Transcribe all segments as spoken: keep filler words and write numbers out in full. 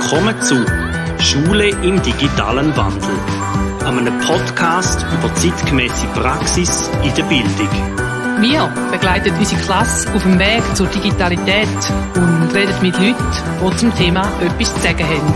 Willkommen zu Schule im digitalen Wandel, einem Podcast über zeitgemäße Praxis in der Bildung. Wir begleiten unsere Klasse auf dem Weg zur Digitalität und reden mit Leuten, die zum Thema etwas zu sagen haben.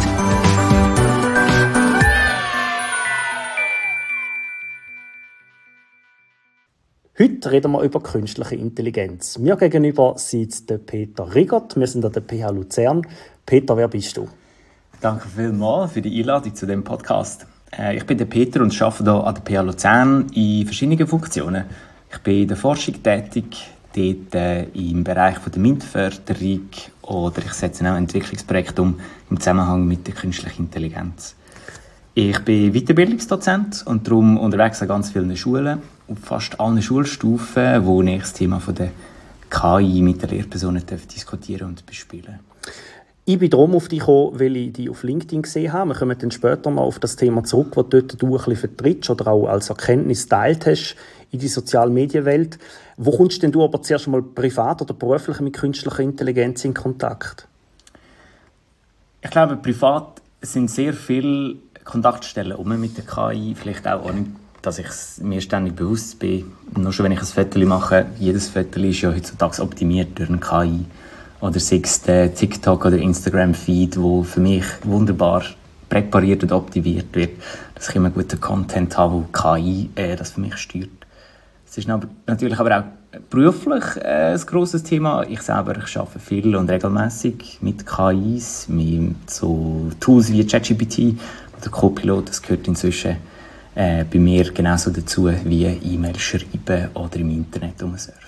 Heute reden wir über künstliche Intelligenz. Mir gegenüber sitzt der Peter Riegert. Wir sind an der P H Luzern. Peter, wer bist du? Danke vielmals für die Einladung zu diesem Podcast. Äh, ich bin der Peter und arbeite hier an der P H Luzern in verschiedenen Funktionen. Ich bin in der Forschung tätig, dort äh, im Bereich von der MINT-Förderung, oder ich setze auch Entwicklungsprojekte um im Zusammenhang mit der künstlichen Intelligenz. Ich bin Weiterbildungsdozent und darum unterwegs an ganz vielen Schulen, auf fast allen Schulstufen, wo ich das Thema von der K I mit den Lehrpersonen diskutieren und bespielen. Ich bin darum auf dich gekommen, weil ich dich auf LinkedIn gesehen habe. Wir kommen dann später noch auf das Thema zurück, das dort du ein bisschen vertrittst oder auch als Erkenntnis geteilt hast in die sozialen Medienwelt. Wo kommst denn du aber zuerst mal privat oder beruflich mit künstlicher Intelligenz in Kontakt? Ich glaube, privat sind sehr viele Kontaktstellen um mit der K I. Vielleicht auch, auch nicht, dass ich mir ständig bewusst bin. Nur schon, wenn ich ein Foto mache, jedes Foto ist ja heutzutage optimiert durch eine K I. Oder sei es der TikTok- oder Instagram-Feed, wo für mich wunderbar präpariert und optimiert wird, dass ich immer guten Content habe, wo K I äh, das für mich steuert. Es ist aber, natürlich aber auch beruflich äh, ein grosses Thema. Ich selber ich arbeite viel und regelmäßig mit K Is, mit so Tools wie ChatGPT oder Copilot. Das gehört inzwischen äh, bei mir genauso dazu wie E-Mail schreiben oder im Internet rumsurfen.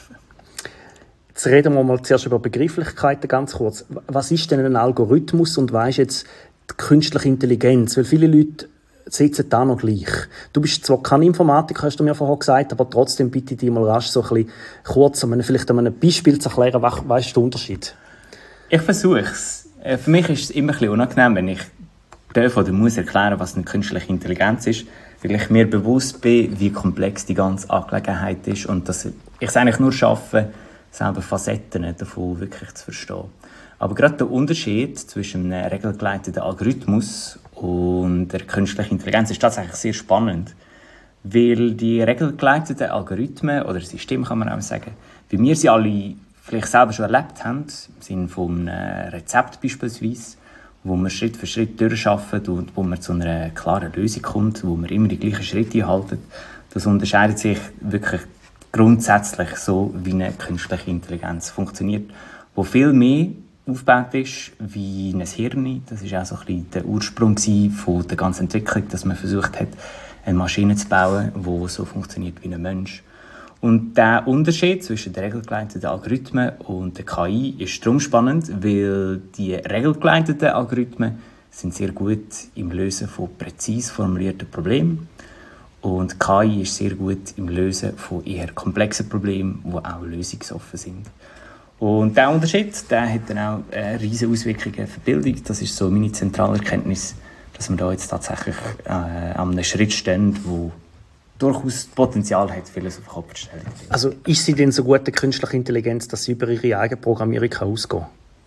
Jetzt reden wir mal zuerst über Begrifflichkeiten ganz kurz. Was ist denn ein Algorithmus und was ist jetzt die künstliche Intelligenz? Weil viele Leute sitzen da noch gleich. Du bist zwar kein Informatiker, hast du mir vorher gesagt, aber trotzdem bitte ich dich mal rasch so ein bisschen kurz, um vielleicht an einem Beispiel zu erklären, was, was ist der Unterschied? Ich versuche es. Für mich ist es immer ein bisschen unangenehm, wenn ich darf oder muss erklären, was eine künstliche Intelligenz ist, weil ich mir bewusst bin, wie komplex die ganze Angelegenheit ist und dass ich es eigentlich nur schaffe, selber Facetten davon wirklich zu verstehen. Aber gerade der Unterschied zwischen einem regelgeleiteten Algorithmus und der künstlichen Intelligenz ist tatsächlich sehr spannend, weil die regelgeleiteten Algorithmen oder Systeme, kann man auch sagen, wie wir sie alle vielleicht selber schon erlebt haben, im Sinne von einem Rezept beispielsweise, wo man Schritt für Schritt durcharbeitet und wo man zu einer klaren Lösung kommt, wo man immer die gleichen Schritte haltet. Das unterscheidet sich wirklich grundsätzlich so, wie eine künstliche Intelligenz funktioniert, wo viel mehr aufgebaut ist wie ein Hirn. Das war auch so ein bisschen der Ursprung von der ganzen Entwicklung, dass man versucht hat, eine Maschine zu bauen, die so funktioniert wie ein Mensch. Und der Unterschied zwischen den regelgeleiteten Algorithmen und der K I ist darum spannend, weil die regelgeleiteten Algorithmen sind sehr gut im Lösen von präzise formulierten Problemen. Und K I ist sehr gut im Lösen von eher komplexen Problemen, die auch lösungsoffen sind. Und dieser Unterschied, der hat dann auch äh, riesige Auswirkungen für die Bildung. Das ist so meine zentrale Erkenntnis, dass wir da jetzt tatsächlich äh, an einem Schritt stehen, wo durchaus Potenzial hat, vieles auf den Kopf zu stellen. Also ist sie denn so gut, der künstliche Intelligenz, dass sie über ihre eigene Programmierung ausgehen kann?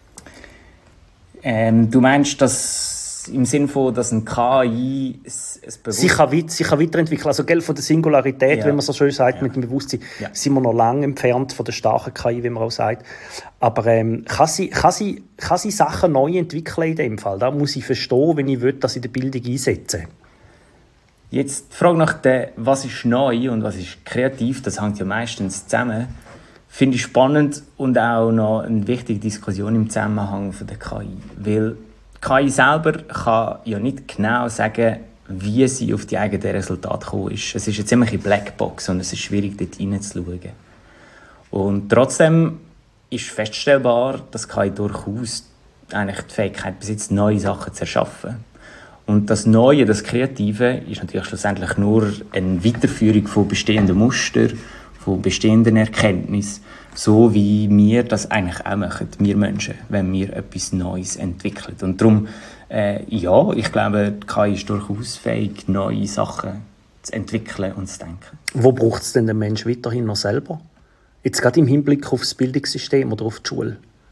Ähm, du meinst, dass im Sinne von, dass ein K I es, es bewusst... Sie kann, weit, sie kann weiterentwickeln. Also gell, von der Singularität, ja. wenn man so schön sagt, ja. Mit dem Bewusstsein, ja. sind wir noch lange entfernt von der starken K I, wie man auch sagt. Aber ähm, kann, sie, kann, sie, kann sie Sachen neu entwickeln in dem Fall? Da muss ich verstehen, wenn ich will, dass ich in der Bildung einsetze. Jetzt die Frage nach der, was ist neu und was ist kreativ, das hängt ja meistens zusammen, finde ich spannend und auch noch eine wichtige Diskussion im Zusammenhang von der K I. Weil K I selber kann ja nicht genau sagen, wie sie auf die eigenen Resultate gekommen ist. Es ist eine ziemliche Blackbox und es ist schwierig, dort hineinzuschauen. Und trotzdem ist feststellbar, dass K I durchaus eigentlich die Fähigkeit besitzt, neue Sachen zu erschaffen. Und das Neue, das Kreative, ist natürlich schlussendlich nur eine Weiterführung von bestehenden Mustern, von bestehenden Erkenntnissen, so wie wir das eigentlich auch machen, wir Menschen, wenn wir etwas Neues entwickeln. Und darum, äh, ja, ich glaube, die K I ist durchaus fähig, neue Sachen zu entwickeln und zu denken. Wo braucht es denn den Mensch weiterhin noch selber? Jetzt gerade im Hinblick auf das Bildungssystem oder auf die Schule?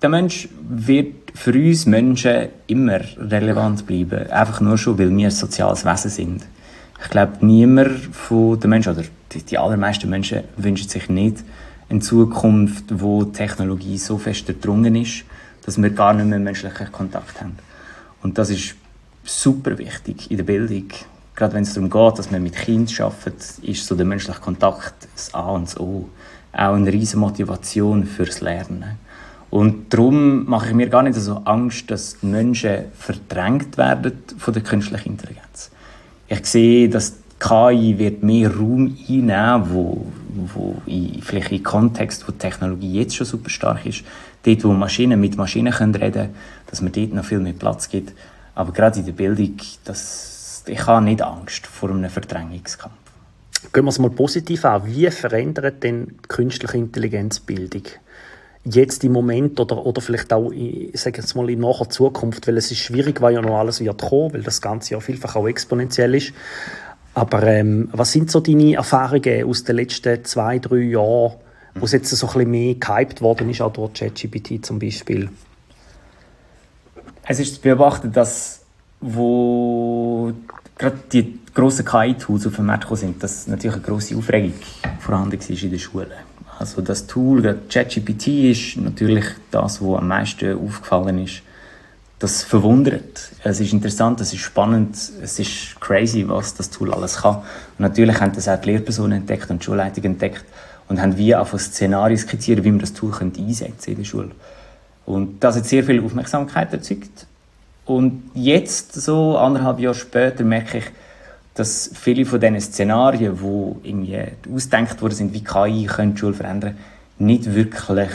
der Mensch wird für uns Menschen immer relevant bleiben. Einfach nur schon, weil wir ein soziales Wesen sind. Ich glaube, niemand von den Menschen, oder die, die allermeisten Menschen, wünschen sich nicht eine Zukunft, wo die Technologie so fest durchdrungen ist, dass wir gar nicht mehr menschlichen Kontakt haben. Und das ist super wichtig in der Bildung. Gerade wenn es darum geht, dass man mit Kindern arbeitet, ist so der menschliche Kontakt das A und das O. Auch eine riesige Motivation fürs Lernen. Und darum mache ich mir gar nicht so Angst, dass die Menschen verdrängt werden von der künstlichen Intelligenz. Ich sehe, dass die K I wird mehr Raum einnehmen, wo, wo in, vielleicht in Kontext, wo die Technologie jetzt schon super stark ist, dort, wo Maschinen mit Maschinen können reden, dass man dort noch viel mehr Platz gibt. Aber gerade in der Bildung, das, ich habe nicht Angst vor einem Verdrängungskampf. Gehen wir es mal positiv an. Wie verändert denn die künstliche Intelligenz Bildung? Jetzt im Moment oder, oder vielleicht auch in, sage jetzt mal in naher Zukunft, weil es ist schwierig, weil ja noch alles wird kommen, weil das Ganze ja vielfach auch exponentiell ist. Aber ähm, was sind so deine Erfahrungen aus den letzten zwei, drei Jahren, wo es jetzt so ein bisschen mehr gehypt worden ist, auch durch ChatGPT zum Beispiel? Es ist zu beobachten, dass wo gerade die grossen K I-Tools auf den Markt gekommen sind, dass natürlich eine grosse Aufregung vorhanden war in den Schulen. Also das Tool, ChatGPT, ist natürlich das, was am meisten aufgefallen ist. Das verwundert. Es ist interessant, es ist spannend, es ist crazy, was das Tool alles kann. Und natürlich haben das auch die Lehrpersonen entdeckt und die Schulleitung entdeckt und haben wie auch Szenarien skizziert, wie man das Tool einsetzen könnte in der Schule. Und das hat sehr viel Aufmerksamkeit erzeugt. Und jetzt, so anderthalb Jahre später, merke ich, dass viele von diesen Szenarien, die irgendwie ausgedacht worden sind, wie K I die Schule verändern, nicht wirklich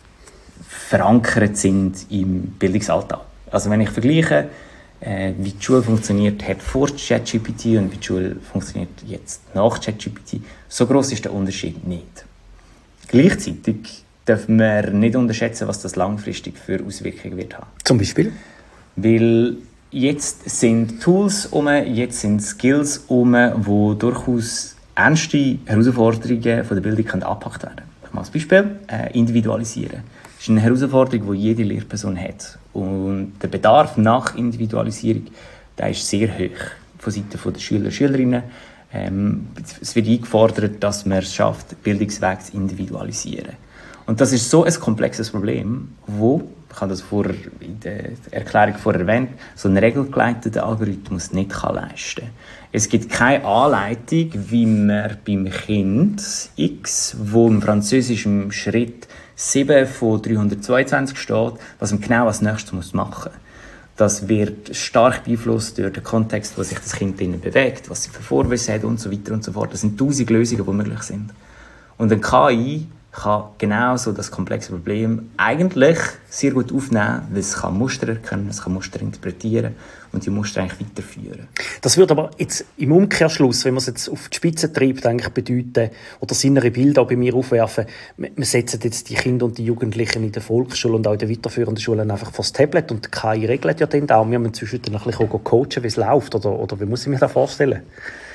verankert sind im Bildungsalltag. Also wenn ich vergleiche, äh, wie die Schule funktioniert hat vor ChatGPT und wie die Schule funktioniert jetzt nach ChatGPT, so gross ist der Unterschied nicht. Gleichzeitig dürfen wir nicht unterschätzen, was das langfristig für Auswirkungen wird haben. Zum Beispiel? Weil jetzt sind Tools um, jetzt sind Skills um, die durchaus ernste Herausforderungen von der Bildung können angepackt werden können. Ich mache als Beispiel äh, individualisieren. Das ist eine Herausforderung, die jede Lehrperson hat. Und der Bedarf nach Individualisierung, der ist sehr hoch von Seiten der Schüler und Schülerinnen. Ähm, es wird eingefordert, dass man es schafft, Bildungsweg zu individualisieren. Und das ist so ein komplexes Problem, wo, ich habe das vorher in der Erklärung vorher erwähnt, so ein regelgeleiteter Algorithmus nicht kann leisten kann. Es gibt keine Anleitung, wie man beim Kind X, wo im französischen Schritt sieben von dreihundertzweiundzwanzig steht, was man genau als nächstes machen muss. Das wird stark beeinflusst durch den Kontext, wo sich das Kind drinnen bewegt, was sie für Vorwissen hat und so weiter und so fort. Das sind tausend Lösungen, die möglich sind. Und ein K I kann genau so das komplexe Problem eigentlich sehr gut aufnehmen, weil es kann Muster erkennen, es kann Muster interpretieren und die Muster eigentlich weiterführen. Das würde aber jetzt im Umkehrschluss, wenn man es jetzt auf die Spitze treibt, eigentlich bedeuten, oder das innere Bild auch bei mir aufwerfen, wir setzen jetzt die Kinder und die Jugendlichen in der Volksschule und auch in den weiterführenden Schulen einfach vor das Tablet und die K I regelt ja dann auch. Wir müssen zwischendurch ein bisschen coachen, wie es läuft, oder, oder wie muss ich mir das vorstellen?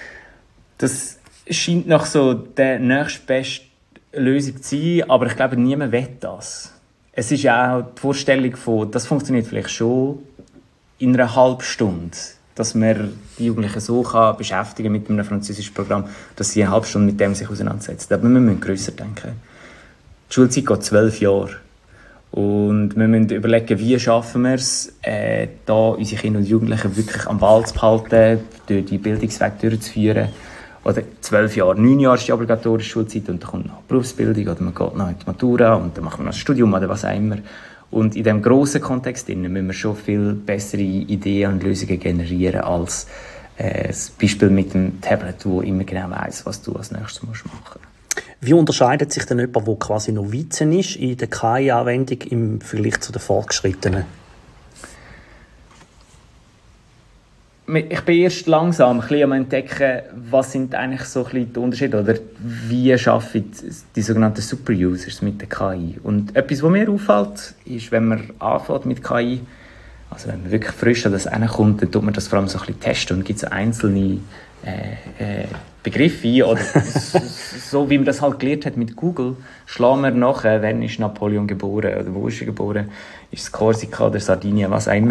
Das scheint nach so der nächstbeste Lösung zu sein, aber ich glaube, niemand will das. Es ist ja auch die Vorstellung von, das funktioniert vielleicht schon in einer halben Stunde, dass man die Jugendlichen so kann beschäftigen mit einem französischen Programm, dass sie eine halbe Stunde mit dem sich auseinandersetzen. Aber wir müssen grösser denken. Die Schulzeit geht zwölf Jahre. Und wir müssen überlegen, wie schaffen wir es, äh, da unsere Kinder und Jugendlichen wirklich am Ball zu behalten, durch die Bildungsweg durchzuführen. Oder zwölf Jahre, neun Jahre ist die obligatorische Schulzeit und dann kommt noch Berufsbildung oder man geht noch in die Matura und dann macht man noch ein Studium oder was auch immer. Und in diesem grossen Kontext müssen wir schon viel bessere Ideen und Lösungen generieren als äh, das Beispiel mit dem Tablet, wo immer genau weiss, was du als nächstes machen musst. Wie unterscheidet sich denn jemand, der quasi noch Novizen ist in der K I-Anwendung im Vergleich zu den Fortgeschrittenen? Ich bin erst langsam ein bisschen am entdecken, was sind eigentlich so ein bisschen die Unterschiede oder wie schaffen die sogenannten Super-Users mit der K I. Und etwas, was mir auffällt, ist, wenn man anfängt mit K I, also wenn man wirklich frisch an das hinkommt, dann tut man das vor allem so ein bisschen testen und gibt so einzelne äh, äh, Begriffe ein. Oder so wie man das halt gelernt hat mit Google, schlagen wir nach, äh, wann ist Napoleon geboren oder wo ist er geboren, ist es Korsika oder Sardinien, was auch immer.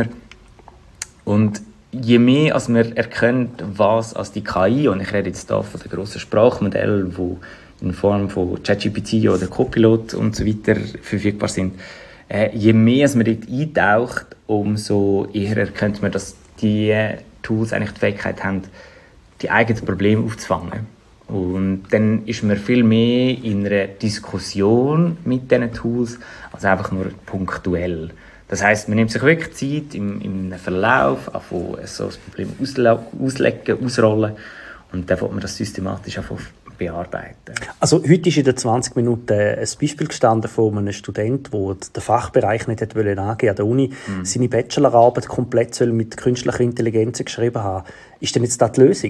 Und je mehr als man erkennt, was als die K I, und ich rede jetzt hier von den grossen Sprachmodellen, die in Form von ChatGPT oder Copilot und so weiter verfügbar sind, äh, je mehr als man dort eintaucht, umso eher erkennt man, dass die Tools eigentlich die Fähigkeit haben, die eigenen Probleme aufzufangen. Und dann ist man viel mehr in einer Diskussion mit diesen Tools, als einfach nur punktuell. Das heisst, man nimmt sich wirklich Zeit im, im Verlauf, von so ein Problem ausle- auslegen, ausrollen, und dann wird man das systematisch bearbeiten. Also heute ist in den zwanzig Minuten ein Beispiel gestanden von einem Studenten, der den Fachbereich nicht angeben wollte an der Uni, mhm. seine Bachelorarbeit komplett mit künstlicher Intelligenz geschrieben haben. Ist denn jetzt das die Lösung?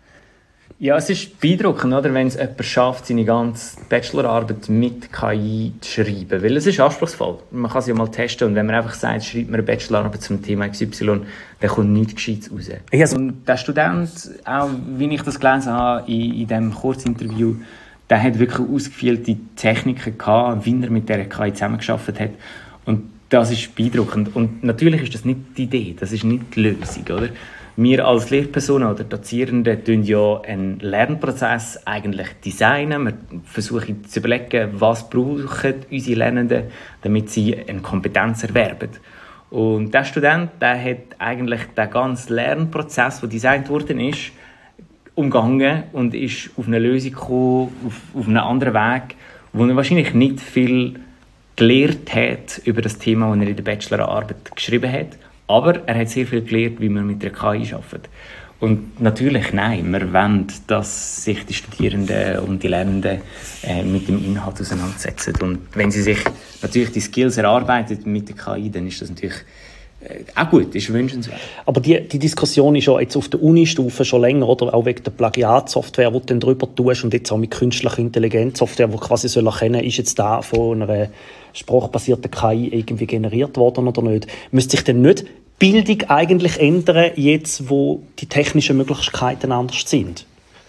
Ja, es ist beeindruckend, oder, wenn es jemand schafft, seine ganze Bachelorarbeit mit K I zu schreiben. Weil es ist anspruchsvoll. Man kann es ja mal testen. Und wenn man einfach sagt, schreibt man eine Bachelorarbeit zum Thema X Y, dann kommt nichts Gescheites raus. Ja, so. Und der Student, auch wie ich das gelesen habe in, in diesem Kurzinterview, der hat wirklich ausgefeilte Techniken gehabt, wie er mit dieser K I zusammengearbeitet hat. Und das ist beeindruckend. Und natürlich ist das nicht die Idee, das ist nicht die Lösung, oder? Wir als Lehrpersonen oder Dozierende tun ja einen Lernprozess eigentlich designen. Wir versuchen zu überlegen, was brauchen unsere Lernenden, damit sie eine Kompetenz erwerben. Und der Student, der hat eigentlich den ganzen Lernprozess, der designt worden ist, umgangen und ist auf eine Lösung gekommen, auf, auf einen anderen Weg, wo er wahrscheinlich nicht viel gelernt hat über das Thema, das er in der Bachelorarbeit geschrieben hat. Aber er hat sehr viel gelernt, wie man mit der K I arbeitet. Und natürlich, nein, wir wollen, dass sich die Studierenden und die Lernenden äh, mit dem Inhalt auseinandersetzen. Und wenn sie sich natürlich die Skills erarbeiten mit der K I, dann ist das natürlich äh, auch gut, ist wünschenswert. Aber die, die Diskussion ist ja jetzt auf der Uni-Stufe schon länger, oder auch wegen der Plagiatsoftware, die du dann drüber tust, und jetzt auch mit künstlicher Intelligenzsoftware, die quasi soll erkennen, ist jetzt da von einer sprachbasierten K I irgendwie generiert worden oder nicht. Müsste sich denn nicht Bildung eigentlich ändern, jetzt wo die technischen Möglichkeiten anders sind?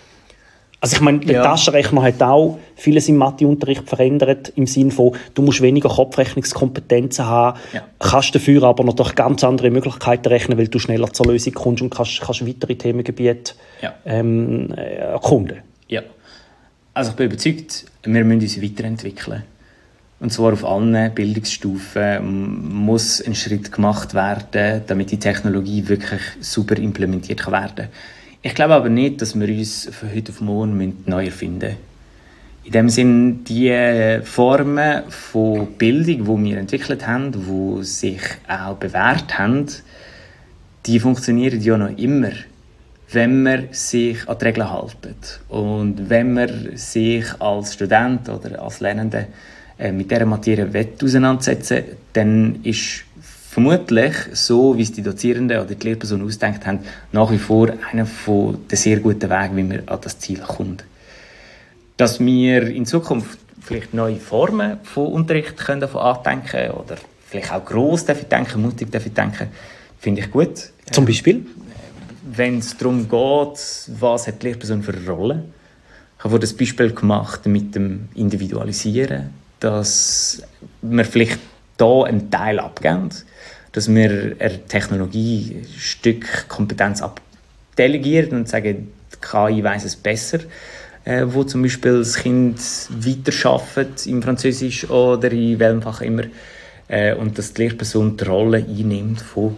Also ich meine, der ja. Taschenrechner hat auch vieles im Matheunterricht verändert, im Sinne von, du musst weniger Kopfrechnungskompetenzen haben, ja. kannst dafür aber noch durch ganz andere Möglichkeiten rechnen, weil du schneller zur Lösung kommst und kannst, kannst weitere Themengebiete ja. ähm, erkunden. Ja. Also ich bin überzeugt, wir müssen uns weiterentwickeln. Und zwar auf allen Bildungsstufen muss ein Schritt gemacht werden, damit die Technologie wirklich super implementiert werden kann. Ich glaube aber nicht, dass wir uns von heute auf morgen neu erfinden müssen. In dem Sinne, die Formen von Bildung, die wir entwickelt haben, die sich auch bewährt haben, die funktionieren ja noch immer, wenn man sich an die Regeln hält. Und wenn man sich als Student oder als Lernende mit dieser Materie auseinandersetzen will, dann ist vermutlich, so wie es die Dozierenden oder die Lehrpersonen ausgedacht haben, nach wie vor einer der sehr guten Wege, wie man an das Ziel kommt. Dass wir in Zukunft vielleicht neue Formen von Unterricht können davon andenken oder vielleicht auch gross denken, mutig denken, finde ich gut. Zum Beispiel? Wenn es darum geht, was hat die Lehrperson für eine Rolle. Ich habe das Beispiel gemacht mit dem Individualisieren, dass wir vielleicht hier einen Teil abgeben, dass wir einer Technologie ein Stück Kompetenz abdelegieren und sagen, die K I weiss es besser, äh, wo zum Beispiel das Kind weiterarbeitet im Französisch oder in welchem Fach immer, äh, und dass die Lehrperson die Rolle einnimmt von,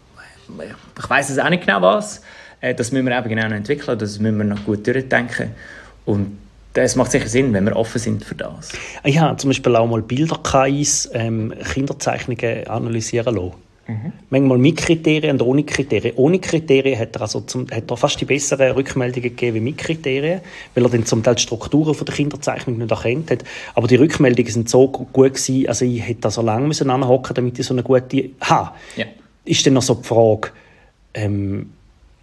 ich weiss es auch nicht genau was, äh, das müssen wir eben genau noch entwickeln, das müssen wir noch gut durchdenken, und es macht sicher Sinn, wenn wir offen sind für das. Ich habe zum Beispiel auch mal Bilder-K Is ähm, Kinderzeichnungen analysieren lassen. Mhm. Manchmal mit Kriterien und ohne Kriterien. Ohne Kriterien hat er, also zum, hat er fast die besseren Rückmeldungen gegeben wie mit Kriterien, weil er dann zum Teil die Strukturen von der Kinderzeichnung nicht erkannt hat. Aber die Rückmeldungen sind so gut gewesen, also ich hätte da so lange müssen anhocken, damit ich so eine gute habe. Ja. Ist dann noch so die Frage, ähm,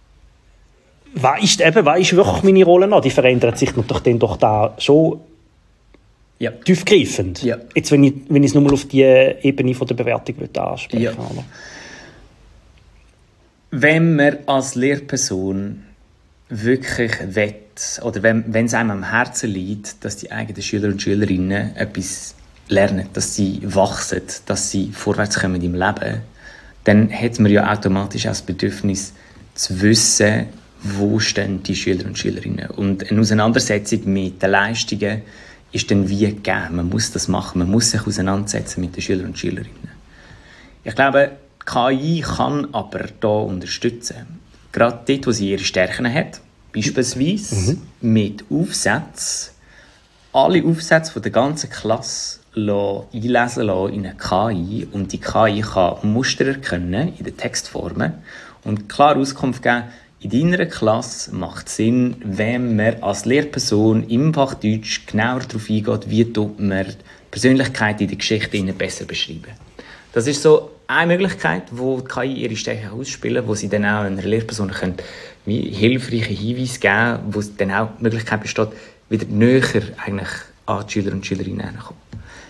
Was ist, eben, was ist wirklich meine Rolle noch? Die verändert sich natürlich dann doch da schon ja. tiefgreifend. Ja. Jetzt, wenn ich, wenn ich es nur mal auf die Ebene von der Bewertung ansprechen ja. Wenn man als Lehrperson wirklich will, oder wenn, wenn es einem am Herzen liegt, dass die eigenen Schüler und Schülerinnen etwas lernen, dass sie wachsen, dass sie vorwärts kommen im Leben, dann hat man ja automatisch auch das Bedürfnis zu wissen, wo stehen die Schüler und Schülerinnen. Und eine Auseinandersetzung mit den Leistungen ist dann wie gegeben. Man muss das machen, man muss sich auseinandersetzen mit den Schülern und Schülerinnen. Ich glaube, K I kann aber hier unterstützen. Gerade dort, wo sie ihre Stärken hat, beispielsweise mhm. mit Aufsätzen, alle Aufsätze von der ganzen Klasse einlesen lassen in eine K I, und die K I kann Muster erkennen in den Textformen und klar Auskunft geben, in deiner Klasse macht es Sinn, wenn man als Lehrperson im Fach Deutsch genauer darauf eingeht, wie tut man die Persönlichkeit in der Geschichte besser beschreiben. Das ist so eine Möglichkeit, wo die K I ihre Stärken ausspielen, wo sie dann auch einer Lehrperson können, wie hilfreiche Hinweise geben, wo dann auch die Möglichkeit besteht, wieder näher eigentlich an die Schüler und Schülerinnen heranzukommen.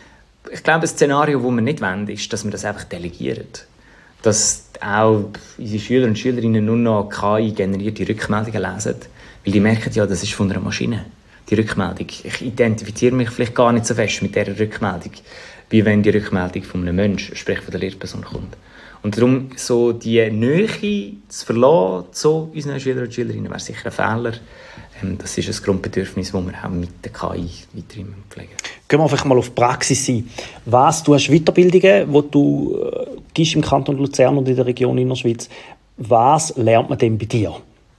Ich glaube, ein Szenario, das wir nicht wollen, ist, dass wir das einfach delegieren. Dass auch unsere Schüler und Schülerinnen nur noch K I-generierte Rückmeldungen lesen, weil die merken ja, das ist von einer Maschine, die Rückmeldung. Ich identifiziere mich vielleicht gar nicht so fest mit dieser Rückmeldung, wie wenn die Rückmeldung von einem Menschen, sprich von der Lehrperson, kommt. Und darum so die Nähe zu verlassen zu unseren Schülern und Schülerinnen wäre sicher ein Fehler. Das ist ein Grundbedürfnis, das wir auch mit der K I weiterhin pflegen. Gehen wir einfach mal auf die Praxis ein. Was, du hast Weiterbildungen, die du äh, gibst im Kanton Luzern und in der Region Innerschweiz. Was lernt man denn bei dir?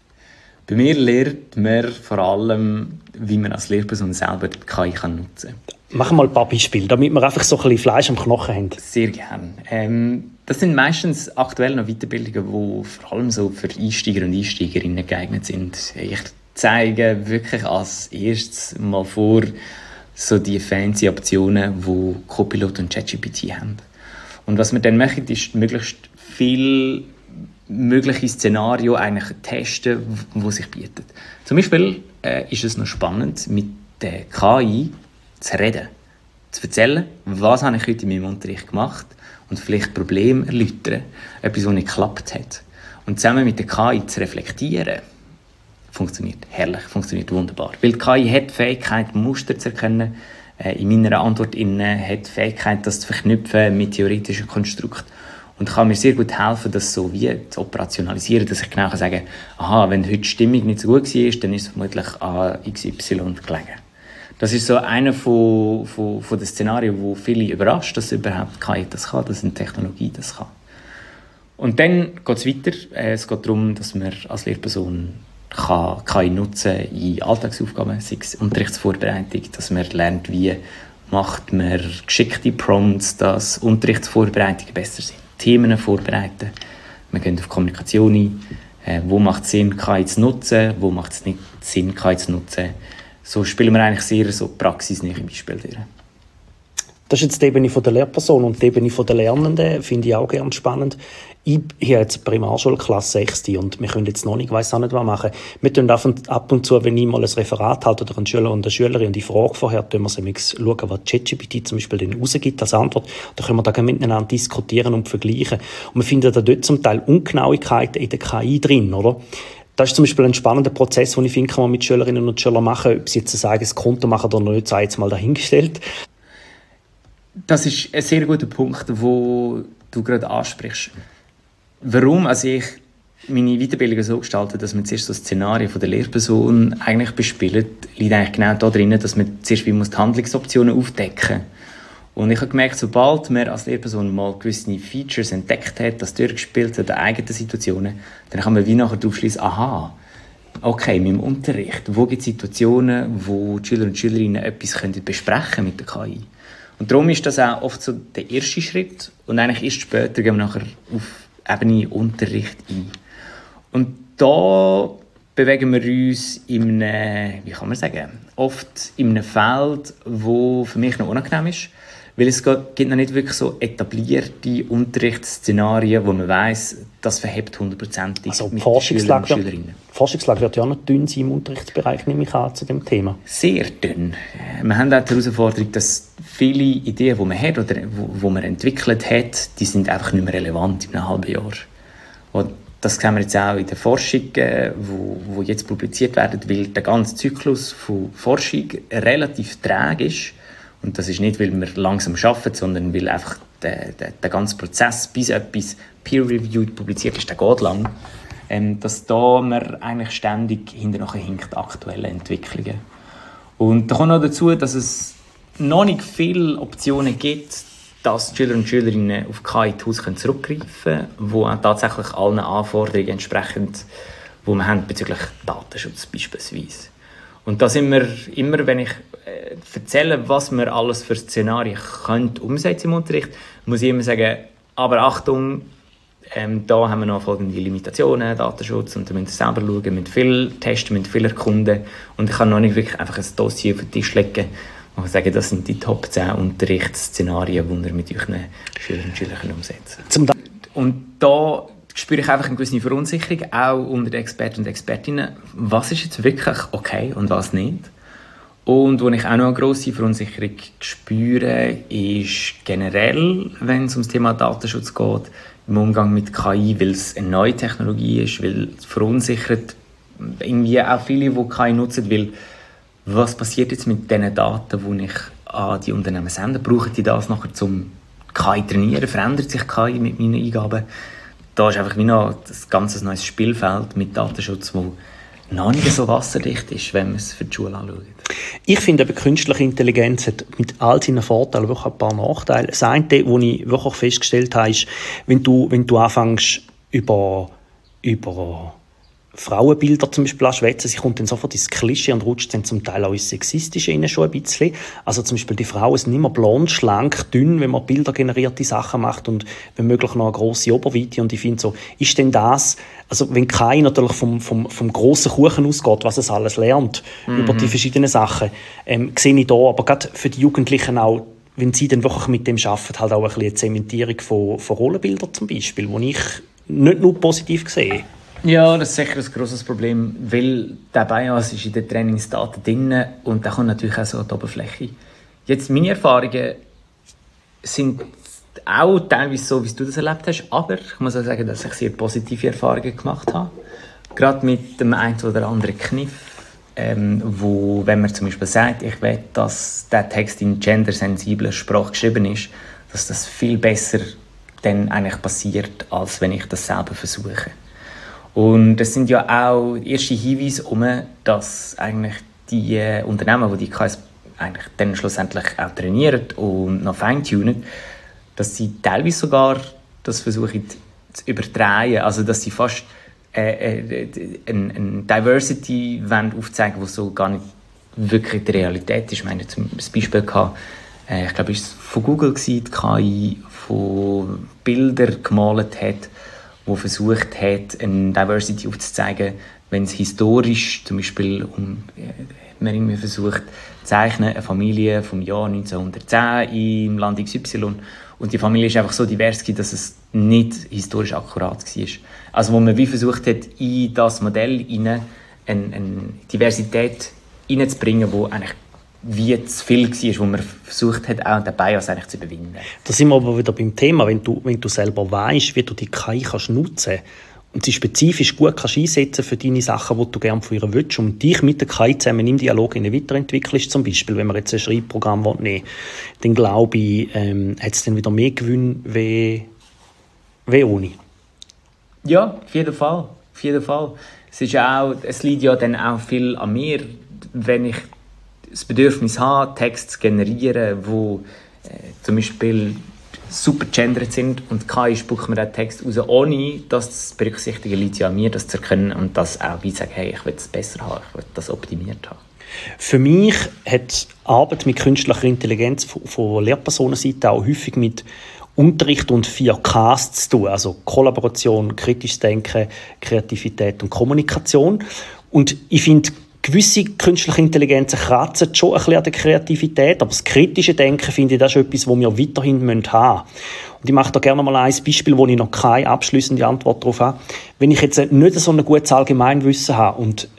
Bei mir lernt man vor allem, wie man als Lehrperson selber die K I kann nutzen kann. Mach mal ein paar Beispiele, damit wir einfach so ein bisschen Fleisch am Knochen haben. Sehr gerne. Ähm, das sind meistens aktuell noch Weiterbildungen, die vor allem so für Einsteiger und Einsteigerinnen geeignet sind. Ich zeige wirklich als erstes mal vor, so die fancy Optionen, die Copilot und ChatGPT haben. Und was wir dann machen, ist möglichst viel mögliche Szenarien eigentlich testen, die sich bieten. Zum Beispiel äh, ist es noch spannend, mit der K I zu reden, zu erzählen, was habe ich heute in meinem Unterricht gemacht und vielleicht Probleme erläutern, etwas, was nicht geklappt hat. Und zusammen mit der K I zu reflektieren, funktioniert herrlich, funktioniert wunderbar. Weil die K I hat die Fähigkeit, Muster zu erkennen, äh, in meiner Antwort innen hat die Fähigkeit, das zu verknüpfen mit theoretischen Konstrukten und kann mir sehr gut helfen, das so wie zu operationalisieren, dass ich genau sagen kann, aha, wenn heute die Stimmung nicht so gut war, dann ist es vermutlich an X Y gelegen. Das ist so einer von, von, von den Szenarien, wo viele überrascht, dass überhaupt K I das kann, dass eine Technologie das kann. Und dann geht es weiter. Es geht darum, dass man als Lehrperson kann K I nutzen in Alltagsaufgaben, sei es Unterrichtsvorbereitung, dass man lernt, wie macht man geschickte Prompts, dass Unterrichtsvorbereitungen besser sind. Themen vorbereiten. Wir gehen auf Kommunikation ein. Äh, wo macht es Sinn, K I zu nutzen? Wo macht es nicht Sinn, K I zu nutzen? So spielen wir eigentlich sehr so praxisnähe Beispiele durch. Das ist jetzt die Ebene der Lehrperson und die Ebene der Lernenden, finde ich auch ganz spannend. Ich habe jetzt eine Primarschulklasse sechs und wir können jetzt noch nicht, weiss auch nicht was machen. Wir tun ab und zu, wenn ich mal ein Referat halte oder ein Schüler und eine Schülerin und die Frage vorher, tun wir schauen, was ChatGPT zum Beispiel dann rausgibt als Antwort. Da können wir da miteinander diskutieren und vergleichen. Und wir finden da dort zum Teil Ungenauigkeiten in der K I drin, oder? Das ist zum Beispiel ein spannender Prozess, den ich finde, kann man mit Schülerinnen und Schülern machen. Ob sie jetzt ein eigenes Konto machen oder nicht, sei jetzt mal dahingestellt. Das ist ein sehr guter Punkt, den du gerade ansprichst. Warum also ich meine Weiterbildung so gestalte, dass man zuerst so Szenarien von der Lehrperson eigentlich bespielt, liegt eigentlich genau darin, dass man zuerst wie muss die Handlungsoptionen aufdecken muss. Und ich habe gemerkt, sobald man als Lehrperson mal gewisse Features entdeckt hat, das durchgespielt hat, in eigenen Situationen, dann kann man wie nachher darauf schließen, aha, okay, in meinem Unterricht, wo gibt es Situationen, wo die Schüler und Schülerinnen etwas können besprechen mit der K I. Und darum ist das auch oft so der erste Schritt und eigentlich erst später gehen wir nachher auf Ebene Unterricht ein. Und da bewegen wir uns in einem, wie kann man sagen, oft in einem Feld, wo für mich noch unangenehm ist, weil es gibt noch nicht wirklich so etablierte Unterrichtsszenarien, wo man weiss, das verhebt hundertprozentig also mit den Schülern und Schülerinnen. Die Forschungslage wird ja auch noch dünn sein im Unterrichtsbereich, nehme ich an, zu dem Thema. Sehr dünn. Wir haben auch die Herausforderung, dass viele Ideen, die man hat oder wo, wo man entwickelt hat, die sind einfach nicht mehr relevant in einem halben Jahr. Und das sehen wir jetzt auch in der Forschung, äh, wo, wo jetzt publiziert werden, weil der ganze Zyklus von Forschung relativ träge ist. Und das ist nicht, weil wir langsam arbeiten, sondern weil einfach der, der, der ganze Prozess, bis etwas peer-reviewed publiziert ist, der geht lang. Ähm, dass da man eigentlich ständig hinterher hinkt, aktuelle Entwicklungen. Und da kommt noch dazu, dass es noch nicht viele Optionen gibt, dass Schüler und Schülerinnen auf K I-Tools zurückgreifen können, die auch tatsächlich allen Anforderungen entsprechen, die wir haben bezüglich Datenschutz beispielsweise. Und da sind wir immer, wenn ich äh, erzähle, was wir alles für Szenarien können umsetzen im Unterricht, muss ich immer sagen, aber Achtung, ähm, da haben wir noch folgende Limitationen, Datenschutz, und da müssen wir selber schauen, wir müssen viel testen, wir müssen viel erkunden, und ich kann noch nicht wirklich einfach ein Dossier auf den Tisch legen und sagen, das sind die Top zehn Unterrichtsszenarien, die wir mit euren Schülerinnen und Schülern umsetzen können. Und da spüre ich einfach eine gewisse Verunsicherung, auch unter den Experten und Expertinnen, was ist jetzt wirklich okay und was nicht. Und wo ich auch noch eine grosse Verunsicherung spüre, ist generell, wenn es um das Thema Datenschutz geht, im Umgang mit K I, weil es eine neue Technologie ist, weil es verunsichert irgendwie auch viele, die K I nutzen, weil was passiert jetzt mit den Daten, die ich an die Unternehmen sende? Brauchen die das nachher zum K I trainieren? Verändert sich K I mit meinen Eingaben? Da ist einfach wie noch ein ganz neues Spielfeld mit Datenschutz, das noch nicht so wasserdicht ist, wenn man es für die Schule anschaut. Ich finde, eben, künstliche Intelligenz hat mit all seinen Vorteilen wirklich ein paar Nachteile. Das eine, was ich wirklich festgestellt habe, ist, wenn du, wenn du anfängst, über, über Frauenbilder zum Beispiel anschwätzen, sie kommt dann sofort ins Klischee und rutscht dann zum Teil auch ins Sexistische rein, schon ein bisschen. Also zum Beispiel die Frauen sind immer blond, schlank, dünn, wenn man bildergenerierte Sachen macht und wenn möglich noch eine grosse Oberweite. Und ich finde so, ist denn das, also wenn K I natürlich vom, vom, vom grossen Kuchen ausgeht, was es alles lernt, mhm. über die verschiedenen Sachen, ähm, sehe ich da, aber gerade für die Jugendlichen auch, wenn sie dann wirklich mit dem arbeiten, halt auch ein bisschen eine Zementierung von, von Rollenbildern zum Beispiel, die ich nicht nur positiv sehe. Ja, das ist sicher ein grosses Problem, weil der Bias ist in den Trainingsdaten drin und der kommt natürlich auch so an die Oberfläche. Jetzt, meine Erfahrungen sind auch teilweise so, wie du das erlebt hast, aber ich muss auch sagen, dass ich sehr positive Erfahrungen gemacht habe. Gerade mit dem einen oder anderen Kniff, ähm, wo, wenn man zum Beispiel sagt, ich will, dass der Text in gendersensibler Sprache geschrieben ist, dass das viel besser dann eigentlich passiert, als wenn ich das selber versuche. Und es sind ja auch erste Hinweise um, dass eigentlich die äh, Unternehmen, die die K Is eigentlich dann schlussendlich auch trainieren und noch feintunen, dass sie teilweise sogar das versuchen zu übertragen, also dass sie fast äh, äh, eine, eine Diversity wollen aufzeigen, die so gar nicht wirklich die Realität ist. Ich meine, zum Beispiel gehabt, äh, ich glaube, es war von Google gewesen, die K I von Bilder gemalt hat, wo versucht hat, eine Diversity aufzuzeigen, wenn es historisch, zum Beispiel, um, äh, man irgendwie versucht zu zeichnen, eine Familie vom Jahr neunzehnhundertzehn im Land X Y, und die Familie ist einfach so divers, dass es nicht historisch akkurat war. Also wo man wie versucht hat, in das Modell eine, eine Diversität hineinzubringen, die eigentlich wie zu viel war, wo man versucht hat, auch den Bias eigentlich zu überwinden. Da sind wir aber wieder beim Thema, wenn du, wenn du selber weißt, wie du die K I kannst nutzen und sie spezifisch gut kannst einsetzen für deine Sachen, die du gerne von ihr willst, und dich mit der K I zusammen im Dialog weiterentwickelst, zum Beispiel, wenn man jetzt ein Schreibprogramm nehmen will, dann glaube ich, ähm, hat es dann wieder mehr Gewinn wie, wie ohne. Ja, auf jeden Fall. Auf jeden Fall. Es, ist auch, es liegt ja dann auch viel an mir, wenn ich das Bedürfnis habe, Texte zu generieren, die äh, zum Beispiel super gendert sind, und K I spuckt mir den Text raus, ohne das zu berücksichtigen, liegt ja an mir, das zu erkennen und das auch wie zu sagen, hey, ich will es besser haben, ich will das optimiert haben. Für mich hat Arbeit mit künstlicher Intelligenz von, von Lehrpersonenseite auch häufig mit Unterricht und vier Ks zu tun, also Kollaboration, kritisches Denken, Kreativität und Kommunikation. Und ich finde, gewisse künstliche Intelligenzen kratzen schon ein bisschen an der Kreativität, aber das kritische Denken, finde ich, das ist etwas, das wir weiterhin haben müssen. Und ich mache da gerne mal ein Beispiel, wo ich noch keine abschliessende Antwort darauf habe. Wenn ich jetzt nicht so ein gutes Allgemeinwissen habe und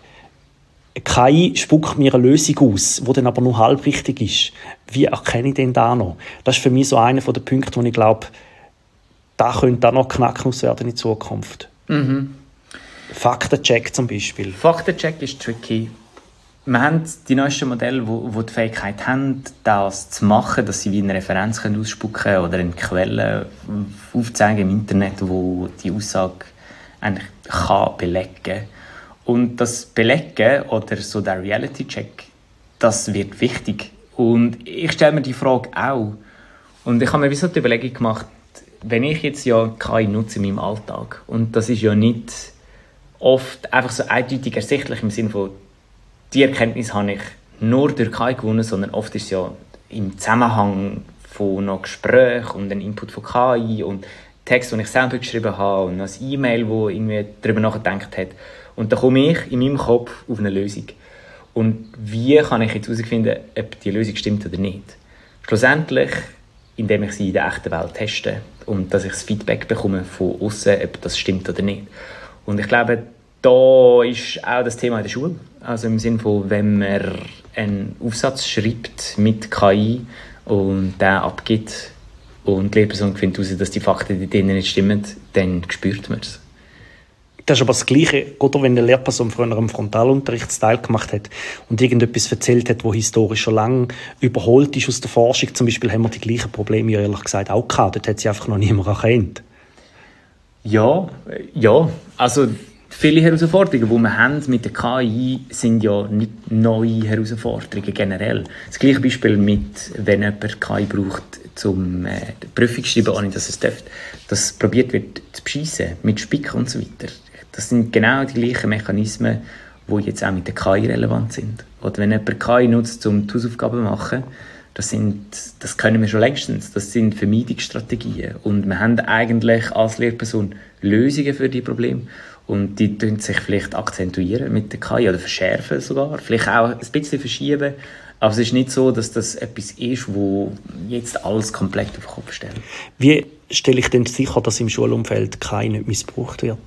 K I spuckt mir eine Lösung aus, die dann aber nur halb richtig ist, wie erkenne ich denn da noch? Das ist für mich so einer der Punkte, wo ich glaube, da könnte auch noch Knacknuss werden in Zukunft. Mhm. Faktencheck zum Beispiel. Faktencheck ist tricky. Wir haben die neuesten Modelle, die, die die Fähigkeit haben, das zu machen, dass sie wie eine Referenz können ausspucken können oder eine Quelle aufzeigen im Internet, wo die Aussage eigentlich kann belegen kann. Und das Belegen oder so der Reality-Check, das wird wichtig. Und ich stelle mir die Frage auch. Und ich habe mir wie so die Überlegung gemacht, wenn ich jetzt ja K I nutze in meinem Alltag, und das ist ja nicht oft einfach so eindeutig ersichtlich im Sinne von, die Erkenntnis habe ich nur durch K I gewonnen, sondern oft ist es ja im Zusammenhang von einem Gespräch und einem Input von K I und Text, den ich selber geschrieben habe und ein E-Mail, wo irgendwie darüber nachgedacht hat. Und da komme ich in meinem Kopf auf eine Lösung. Und wie kann ich jetzt herausfinden, ob die Lösung stimmt oder nicht? Schlussendlich, indem ich sie in der echten Welt teste und dass ich das Feedback bekomme von außen, ob das stimmt oder nicht. Und ich glaube, da ist auch das Thema in der Schule. Also im Sinne von, wenn man einen Aufsatz schreibt mit K I und der abgibt und die Lehrperson findet heraus, dass die Fakten dort nicht stimmen, dann spürt man es. Das ist aber das Gleiche, oder wenn eine Lehrperson früher einen Frontalunterrichtsteil gemacht hat und irgendetwas erzählt hat, das historisch schon lange überholt ist aus der Forschung. Zum Beispiel haben wir die gleichen Probleme, ehrlich gesagt, auch gehabt. Dort hat sie einfach noch niemand erkannt. Ja, ja. Also viele Herausforderungen, die wir haben mit der K I, sind ja nicht neue Herausforderungen generell. Das gleiche Beispiel mit, wenn jemand K I braucht, um äh, die Prüfung zu schreiben, ohne dass es darf, dass probiert wird zu beschissen, mit Spick und so weiter. Das sind genau die gleichen Mechanismen, die jetzt auch mit der K I relevant sind. Oder wenn jemand K I nutzt, um die Hausaufgaben zu machen, das, sind, das können wir schon längstens. Das sind Vermeidungsstrategien. Und wir haben eigentlich als Lehrperson Lösungen für die Probleme. Und die tun sich vielleicht akzentuieren mit der K I oder verschärfen sogar. Vielleicht auch ein bisschen verschieben. Aber es ist nicht so, dass das etwas ist, wo jetzt alles komplett auf den Kopf stellt. Wie stelle ich denn sicher, dass im Schulumfeld K I nicht missbraucht wird?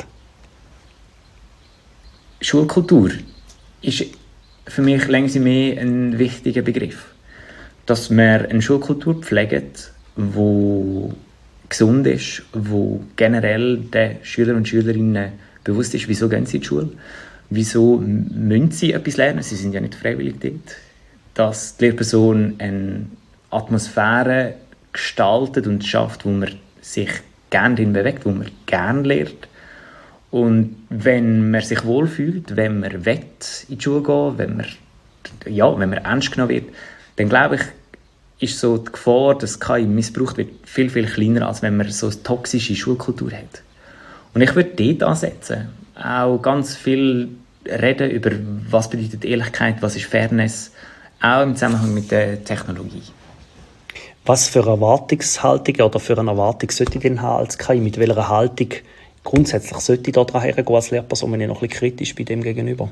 Schulkultur ist für mich langsam mehr ein wichtiger Begriff. Dass man eine Schulkultur pflegt, die gesund ist, die generell den Schülern und Schülerinnen bewusst ist, wieso gehen sie in die Schule, wieso müssen sie etwas lernen, sie sind ja nicht freiwillig dort. Dass die Lehrperson eine Atmosphäre gestaltet und schafft, wo man sich gerne drin bewegt, wo man gerne lernt. Und wenn man sich wohlfühlt, wenn man will in die Schule gehen, wenn man, ja, wenn man ernst genommen wird, dann glaube ich, ist so die Gefahr, dass K I missbraucht wird, viel, viel kleiner, als wenn man so eine toxische Schulkultur hat. Und ich würde dort ansetzen. Auch ganz viel reden über, was bedeutet Ehrlichkeit, was ist Fairness, auch im Zusammenhang mit der Technologie. Was für Erwartungshaltung oder für eine Erwartung sollte ich denn haben als K I? Mit welcher Haltung grundsätzlich sollte ich da dran hergehen als Lehrperson, wenn ich noch ein bisschen kritisch bin dem gegenüber?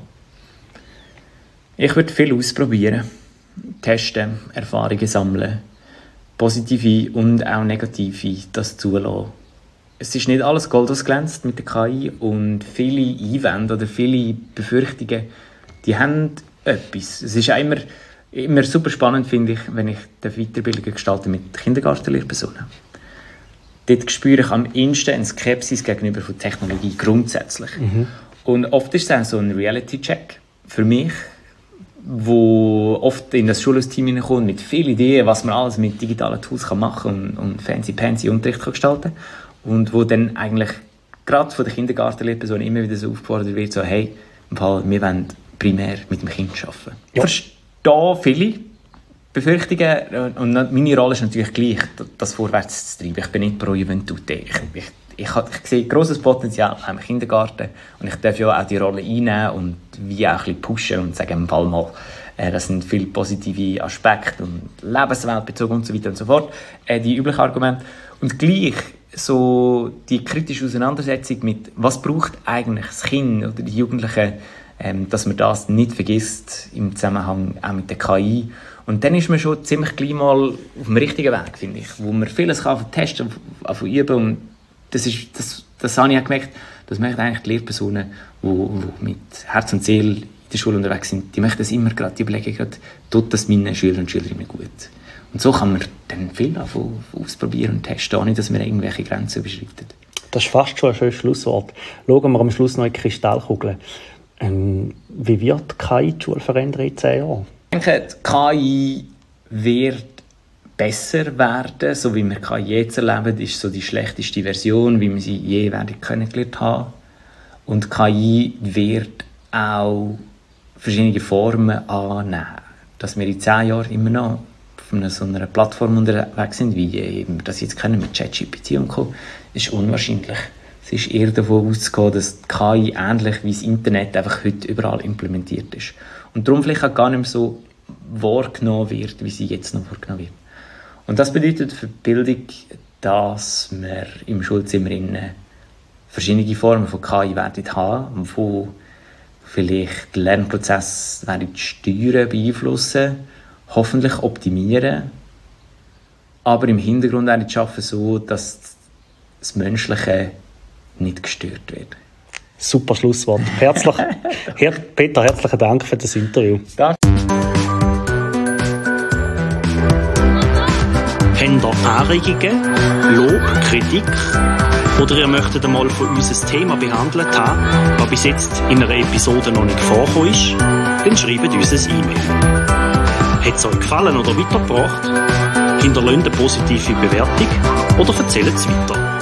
Ich würde viel ausprobieren, testen, Erfahrungen sammeln, positive und auch negative, das zulassen. Es ist nicht alles Gold, was glänzt mit der K I und viele Einwände oder viele Befürchtungen, die haben etwas. Es ist auch immer, immer super spannend, finde ich, wenn ich die Weiterbildungen gestalte mit Kindergartenlehrpersonen. Dort spüre ich am ehesten eine Skepsis gegenüber von Technologie grundsätzlich. Mhm. Und oft ist es auch so ein Reality-Check für mich, wo oft in das Schulungsteam hineinkommt mit vielen Ideen, was man alles mit digitalen Tools kann machen und, und fancy-pansy Unterricht kann gestalten. Und wo dann eigentlich gerade von der Kindergartenlehrperson immer wieder so aufgefordert wird, so, hey, im Fall, wir wollen primär mit dem Kind arbeiten. Ich ja. verstehe viele Befürchtungen und meine Rolle ist natürlich gleich, das vorwärts zu treiben. Ich bin nicht pro Juventute. Ich, ich, ich, ich sehe grosses Potenzial im Kindergarten und ich darf ja auch die Rolle einnehmen und wie auch ein bisschen pushen und sagen, im Fall mal, äh, das sind viele positive Aspekte und Lebensweltbezug und so weiter und so fort, äh, die üblichen Argumente. Und gleich so die kritische Auseinandersetzung mit, was braucht eigentlich das Kind oder die Jugendlichen, ähm, dass man das nicht vergisst im Zusammenhang auch mit der K I. Und dann ist man schon ziemlich gleich mal auf dem richtigen Weg, finde ich, wo man vieles kann testen kann, von üben. Und das, ist, das, das habe ich auch gemerkt, das möchten eigentlich die Lehrpersonen, die, die mit Herz und Seele in der Schule unterwegs sind, die möchten das immer gerade, die überlegen gerade, tut das meinen Schülern und Schülerinnen gut. Und so kann man dann viel ausprobieren und testen, ohne dass man irgendwelche Grenzen überschreitet. Das ist fast schon ein schönes Schlusswort. Schauen wir am Schluss noch in die Kristallkugel. Ähm, wie wird K I die Schule verändern in zehn Jahren? Ich denke, die K I wird besser werden. So wie wir K I jetzt erleben, ist so die schlechteste Version, wie wir sie je werden kennengelernt haben. Und K I wird auch verschiedene Formen annehmen. Dass wir in zehn Jahren immer noch auf einer, so einer Plattform unterwegs sind, wie eben das jetzt kennen mit ChatGPT und Co., ist unwahrscheinlich. Es ist eher davon auszugehen, dass die K I ähnlich wie das Internet einfach heute überall implementiert ist. Und darum vielleicht auch gar nicht mehr so wahrgenommen wird, wie sie jetzt noch wahrgenommen wird. Und das bedeutet für die Bildung, dass wir im Schulzimmer verschiedene Formen von K I werden haben, die vielleicht den Lernprozess werden steuern, beeinflussen, hoffentlich optimieren, aber im Hintergrund werden schaffen, so dass das Menschliche nicht gestört wird. Super Schlusswort. Herzlich, Herr Peter, herzlichen Dank für das Interview. Danke. Habt ihr Anregungen, Lob, Kritik oder ihr möchtet einmal von uns ein Thema behandelt haben, das bis jetzt in einer Episode noch nicht vorgekommen ist, dann schreibt uns ein E-Mail. Hat es euch gefallen oder weitergebracht? Hinterlasst eine positive Bewertung oder erzählt es weiter.